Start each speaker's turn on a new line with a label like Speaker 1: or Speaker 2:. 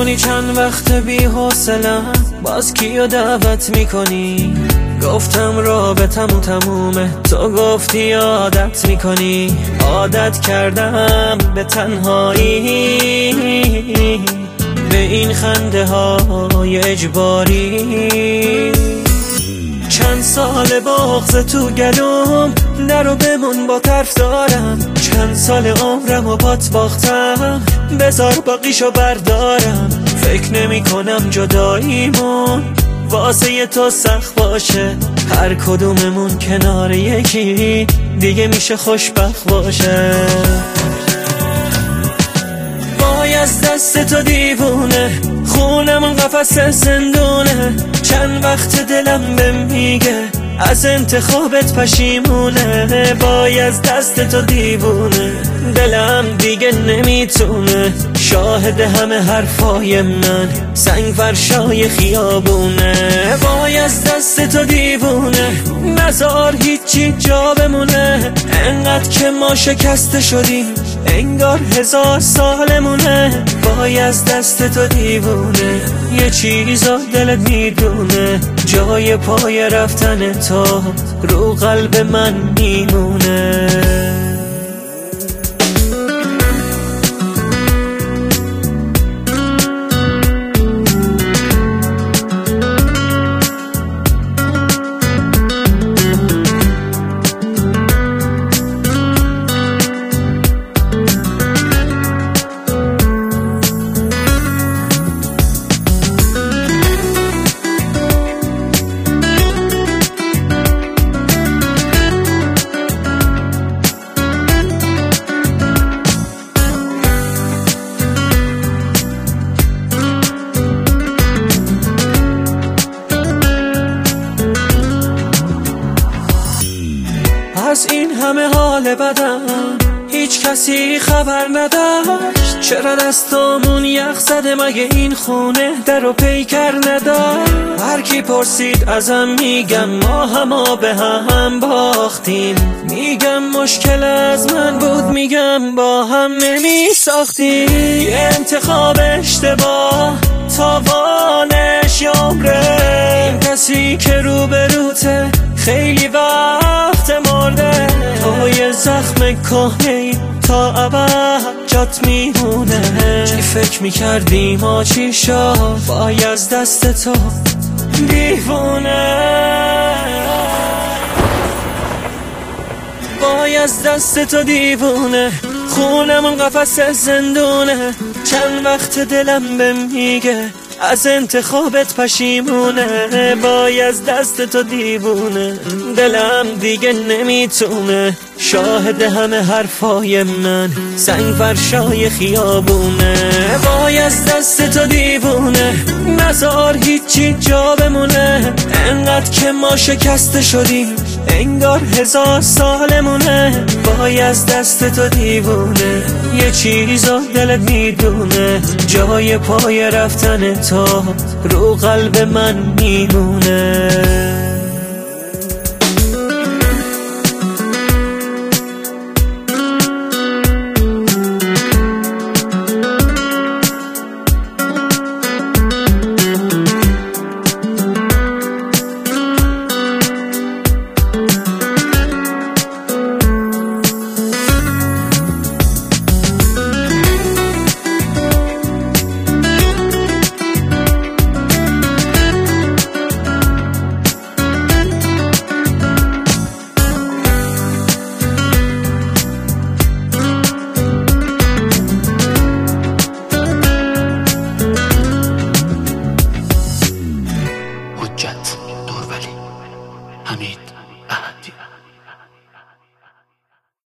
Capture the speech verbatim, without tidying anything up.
Speaker 1: میدونی چند وقت بی حوصله‌ام، باز کیو دعوت میکنی؟ گفتم رابطمون تمومه، تو گفتی عادت میکنی. عادت کردم به تنهایی، به این خنده های اجباری. چند سال بغض تو گلوم، نرو بمون با طرف دارم. چند سال عمرم و بات باختم، بذار باقیشو بردارم. فکر نمی کنم جداییمون واسه تو سخت باشه، هر کدوممون کنار یکی دیگه میشه خوشبخت باشه. وای از دست تو دیوونه، خونمون قفس زندونه. چند وقت دلم به میگه از انتخابت پشیمونه. وای از دست تو دیوونه، دلم دیگه نمیتونه. شاهد همه حرفای من سنگ فرشای خیابونه. وای از دست تو دیوونه، نزار هیچی جا بمونه. انقدر که ما شکسته شدیم انگار هزار سالمونه. وای از دست تو دیوونه، یه چیزا دلت میدونه. جای پای رفتن تو رو قلب من میمونه. از این همه حال بدم هیچ کسی خبر نداشت. چرا دستامون یخ زده، مگه این خونه در و پیکر نداشت؟ هر کی پرسید ازم میگم ما هما به هم باختیم. میگم مشکل از من بود، میگم با هم نمی ساختیم. یه انتخاب اشتباه تاوانش عمره. این کسی که روبروته خیلی وقت مرده. توی زخم کهنه‌ای تا ابد جات میمونه. چی فکر میکردی ما چی شد؟ وای از دست تو دیوونه. وای از دست تو دیوونه، خونمون قفس زندونه. چند وقت دلم به میگه از انتخابت پشیمونه. وای از دست تو دیوونه، دلم دیگه نمیتونه. شاهد همه حرفای من سنگ فرشای خیابونه. وای از دست تو دیوونه، نزار هیچی جا بمونه. انقدر که ما شکسته شدیم انگار هزار سالمونه. وای از دست تو دیوونه، یه چیزا دلت میدونه. جای پای رفتن تو رو قلب من میمونه.